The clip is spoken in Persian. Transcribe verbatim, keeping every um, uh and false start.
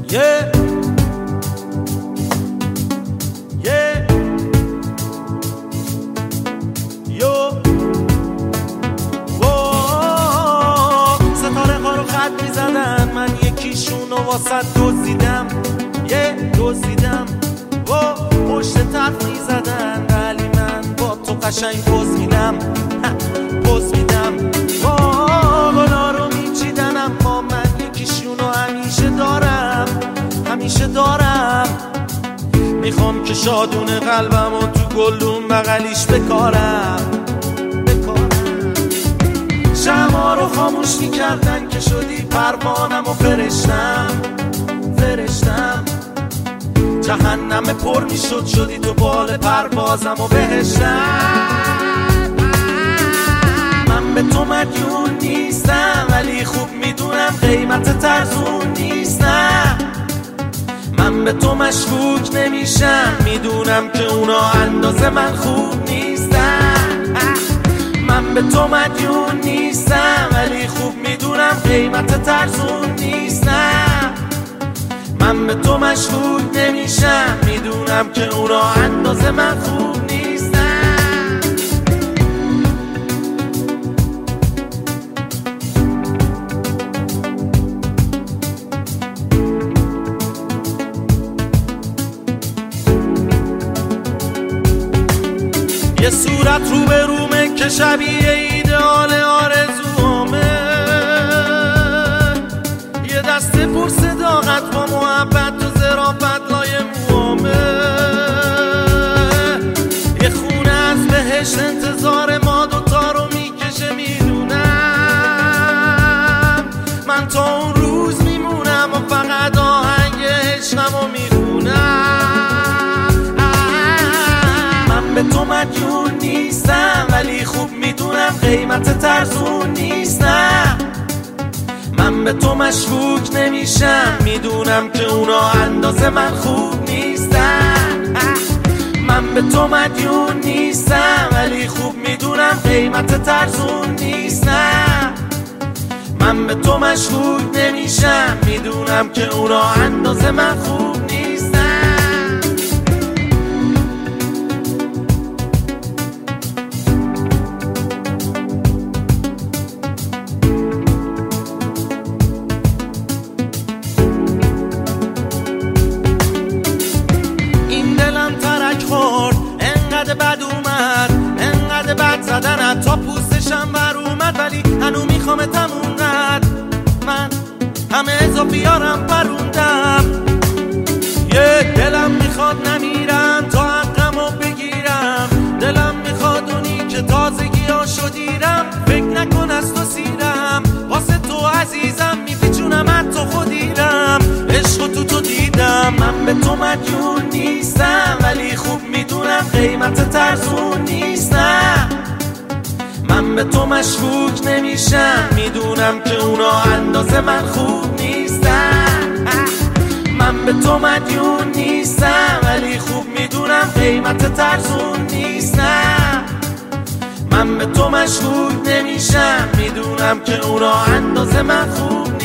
yeah. Yeah. Yo. ستاره ها رو خط می زدن، من یکیشون رو واسه دزدیدم، یه دزدیدم. پشت طرف می زدن ولی من با تو قشنگ پوز میدم، پوز میدم. گلا رو میچیدن اما من یکیشون رو همیشه دارم، همیشه دارم. میخوام که شادونه قلبم و تو گلدون بغلیش بکارم، بکارم. شمع رو خاموش میکردن که شدی پروانم و فرشتم، فرشتم. جهنم پر میشد شدی تو بال پروازم و بهشتم. من به تو مدیون نیستم ولی خوب میدونم قیمت ترزون نیستم. من به تو مشکوک نمیشم، میدونم که اونا اندازه من خوب نیستن. من به تو مدیون نیستم ولی خوب میدونم قیمت ترزون نیستم. من به تو مشکوک نمیشم، میدونم که اونا اندازه من خوب نیستن. یه صورت رو به رومه که شبیه ایدئال آرزوامه، یه دست پر صداقت با محبت و ظرافت لای موامه. یه خونه از بهشت انتظار ما دوتا رو میکشه، میدونم من تا اون روز میمونم و فقط آهنگ عشقم رو میخونم. من به تو مدیون نیستم ولی خوب میدونم قیمت ترزون نیستم. من به تو مشکوک نمیشم، میدونم که اونا اندازه من خوب نیستن. من به تو مدیون نیستم ولی خوب میدونم قیمت ترزون نیستم. من به تو مشکوک نمیشم، میدونم که اونا اندازه من خوب نیستن. انقدر بد اومد، انقدر بد زدنت تا پوستشم بر اومد، ولی هنو میخوامتم اونقدر. من همه اضافیارم پروندم، یه دلم میخواد نمیرم تا حقمو بگیرم. دلم میخواد اونی که تازگیاشو دیرم، فکر نکن از تو سیرم، واسه تو عزیزم میپیچونم حتی خودیرم. عشق تو تو دیدم، من به تو مدیون نیستم ولی خوب میدونم قیمت ترزون نیستم. من به تو مشکوک نمیشم، میدونم که اونا اندازه من خوب نیستن. من به تو مدیون نیستم ولی خوب میدونم قیمت ترزون نیستم. من به تو مشکوک نمیشم، میدونم که اونا اندازه من خوب